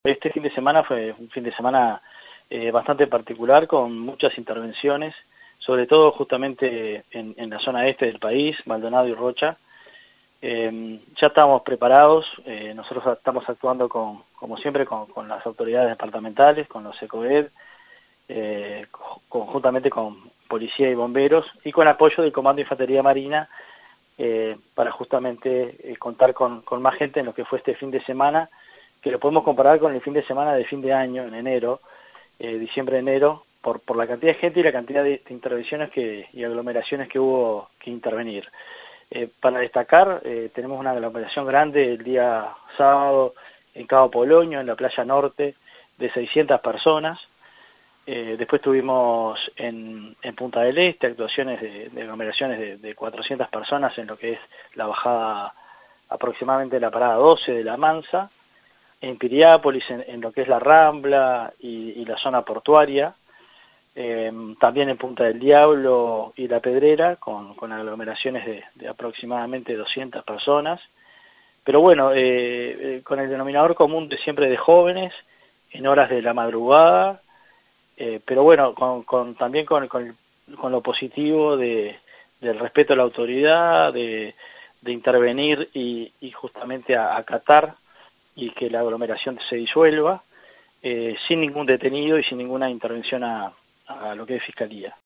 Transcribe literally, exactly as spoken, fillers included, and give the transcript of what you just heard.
Este fin de semana fue un fin de semana eh, bastante particular, con muchas intervenciones, sobre todo justamente en, en la zona este del país, Maldonado y Rocha. Eh, ya estamos preparados, eh, nosotros estamos actuando con, como siempre con, con las autoridades departamentales, con los ECOED, eh, conjuntamente con policía y bomberos, y con apoyo del Comando de Infantería Marina, eh, para justamente eh, contar con, con más gente en lo que fue este fin de semana, que lo podemos comparar con el fin de semana de fin de año, en enero, eh, diciembre-enero, por, por la cantidad de gente y la cantidad de, de intervenciones que, y aglomeraciones que hubo que intervenir. Eh, para destacar, eh, tenemos una aglomeración grande el día sábado en Cabo Polonio, en la playa norte, de seiscientas personas. Eh, después tuvimos en, en Punta del Este actuaciones de, de aglomeraciones de, de cuatrocientas personas en lo que es la bajada, aproximadamente la parada doce de La Mansa, en Piriápolis, en, en lo que es la Rambla y, y la zona portuaria, eh, también en Punta del Diablo y La Pedrera, con, con aglomeraciones de, de aproximadamente doscientas personas, pero bueno, eh, eh, con el denominador común de siempre de jóvenes, en horas de la madrugada, eh, pero bueno, con, con, también con, con, con lo positivo de, del respeto a la autoridad, de, de intervenir y, y justamente a, acatar y que la aglomeración se disuelva, eh, sin ningún detenido y sin ninguna intervención a, a lo que es Fiscalía.